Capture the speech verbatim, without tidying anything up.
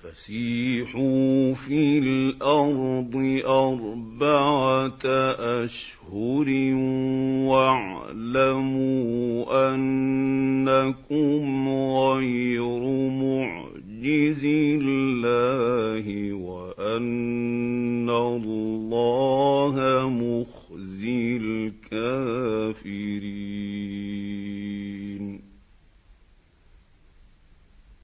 فسيحوا في الأرض أربعة أشهر واعلموا أنكم غير معجز الله وأن الله مخزي